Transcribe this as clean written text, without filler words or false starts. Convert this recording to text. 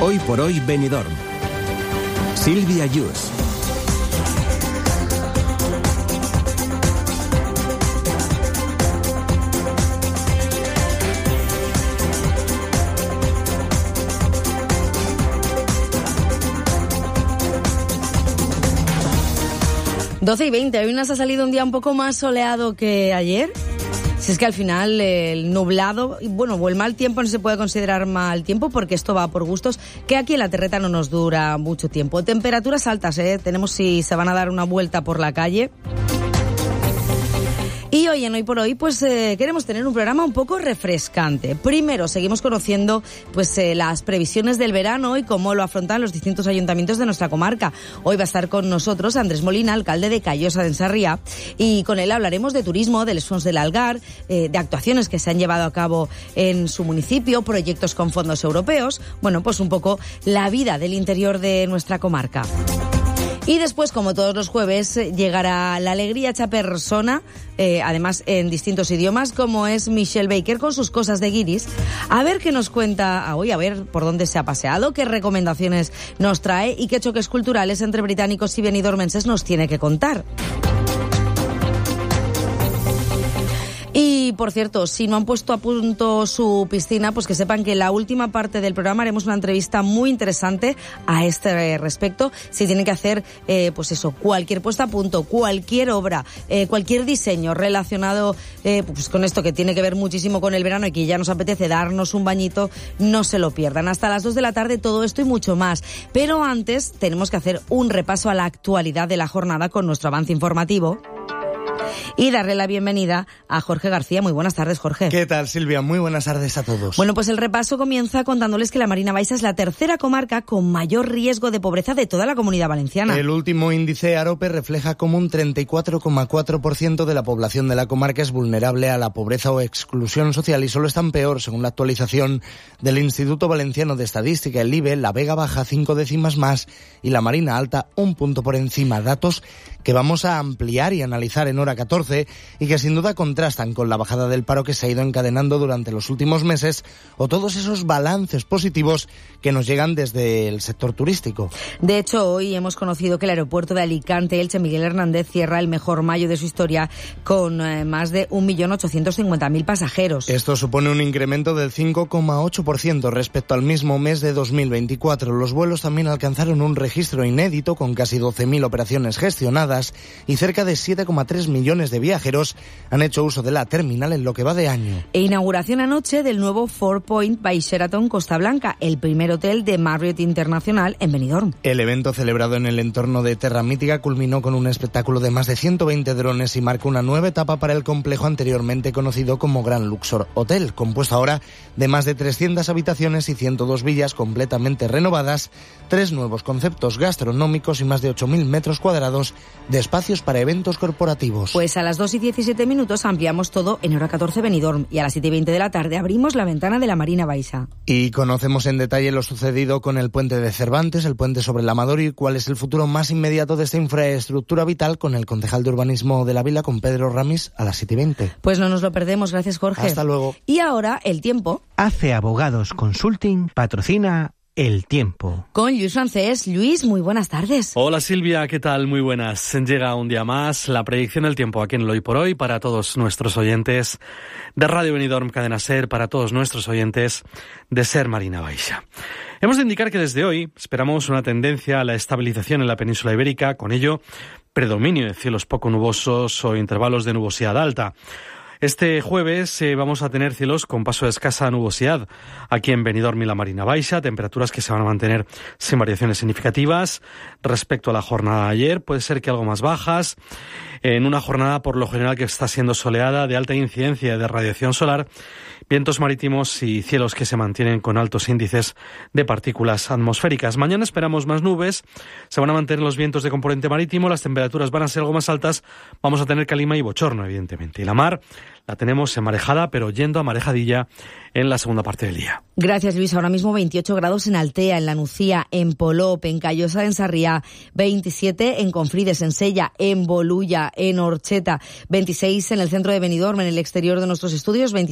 Hoy por hoy Benidorm. Silvia Yus. Doce y 20, hoy nos ha salido un día un poco más soleado que ayer. Si es que al final el nublado, bueno, o el mal tiempo no se puede considerar mal tiempo porque esto va por gustos, que aquí en la terreta no nos dura mucho tiempo. Temperaturas altas, tenemos si se van a dar una vuelta por la calle. Y hoy en Hoy por Hoy pues queremos tener un programa un poco refrescante. Primero seguimos conociendo pues las previsiones del verano y cómo lo afrontan los distintos ayuntamientos de nuestra comarca. Hoy va a estar con nosotros Andrés Molina, alcalde de Callosa de Sarriá, y con él hablaremos de turismo, del Fons del Algar, de actuaciones que se han llevado a cabo en su municipio, proyectos con fondos europeos, bueno, pues un poco la vida del interior de nuestra comarca. Y después, como todos los jueves, llegará la alegría hecha persona, además en distintos idiomas, como es Michelle Baker con sus cosas de guiris. A ver qué nos cuenta hoy, a ver por dónde se ha paseado, qué recomendaciones nos trae y qué choques culturales entre británicos y benidormenses nos tiene que contar. Y, por cierto, si no han puesto a punto su piscina, pues que sepan que en la última parte del programa haremos una entrevista muy interesante a este respecto. Si tienen que hacer, pues eso, cualquier puesta a punto, cualquier obra, cualquier diseño relacionado pues con esto que tiene que ver muchísimo con el verano y que ya nos apetece darnos un bañito, no se lo pierdan. Hasta las 2 de la tarde todo esto y mucho más. Pero antes tenemos que hacer un repaso a la actualidad de la jornada con nuestro avance informativo. Y darle la bienvenida a Jorge García. Muy buenas tardes, Jorge. ¿Qué tal, Silvia? Muy buenas tardes a todos. Bueno, pues el repaso comienza contándoles que la Marina Baixa es la tercera comarca con mayor riesgo de pobreza de toda la Comunidad Valenciana. El último índice AROPE refleja como un 34,4% de la población de la comarca es vulnerable a la pobreza o exclusión social y solo están peor, según la actualización del Instituto Valenciano de Estadística, el IBE, la Vega Baja 5 décimas más y la Marina Alta 1 punto por encima. Datos que vamos a ampliar y analizar en hora 14 y que sin duda contrastan con la bajada del paro que se ha ido encadenando durante los últimos meses o todos esos balances positivos que nos llegan desde el sector turístico. De hecho, hoy hemos conocido que el aeropuerto de Alicante, Elche Miguel Hernández, cierra el mejor mayo de su historia con más de 1.850.000 pasajeros. Esto supone un incremento del 5,8% respecto al mismo mes de 2024. Los vuelos también alcanzaron un registro inédito con casi 12.000 operaciones gestionadas y cerca de 7,3 millones de viajeros han hecho uso de la terminal en lo que va de año. E inauguración anoche del nuevo Four Point by Sheraton Costa Blanca, el primer hotel de Marriott Internacional en Benidorm. El evento celebrado en el entorno de Terra Mítica culminó con un espectáculo de más de 120 drones y marcó una nueva etapa para el complejo anteriormente conocido como Gran Luxor Hotel, compuesto ahora de más de 300 habitaciones y 102 villas completamente renovadas, 3 nuevos conceptos gastronómicos y más de 8.000 metros cuadrados de espacios para eventos corporativos. Pues a las 2:17 ampliamos todo en hora 14 Benidorm y a las 7:20 de la tarde abrimos la ventana de la Marina Baixa. Y conocemos en detalle lo sucedido con el puente de Cervantes, el puente sobre el Amador y cuál es el futuro más inmediato de esta infraestructura vital con el concejal de urbanismo de la Vila, con Pedro Ramis, a las 7:20. Pues no nos lo perdemos, gracias Jorge. Hasta luego. Y ahora el tiempo. ACE Abogados Consulting patrocina El Tiempo. Con Luis Francés. Luis, muy buenas tardes. Hola Silvia, ¿qué tal? Muy buenas. Llega un día más la predicción del tiempo aquí en el Hoy por Hoy para todos nuestros oyentes de Radio Benidorm Cadena Ser, para todos nuestros oyentes de Ser Marina Baixa. Hemos de indicar que desde hoy esperamos una tendencia a la estabilización en la península ibérica, con ello predominio de cielos poco nubosos o intervalos de nubosidad alta. Este jueves vamos a tener cielos con paso de escasa nubosidad aquí en Benidorm y la Marina Baixa, temperaturas que se van a mantener sin variaciones significativas respecto a la jornada de ayer. Puede ser que algo más bajas, en una jornada por lo general que está siendo soleada, de alta incidencia de radiación solar, vientos marítimos y cielos que se mantienen con altos índices de partículas atmosféricas. Mañana esperamos más nubes, se van a mantener los vientos de componente marítimo, las temperaturas van a ser algo más altas, vamos a tener calima y bochorno, evidentemente. Y la mar la tenemos emarejada, pero yendo a marejadilla en la segunda parte del día. Gracias, Luis. Ahora mismo 28 grados en Altea, en La Nucía, en Polop, en Callosa, en Sarriá, 27 en Confrides, en Sella, en Bolulla, en Orcheta, 26 en el centro de Benidorm, en el exterior de nuestros estudios, 27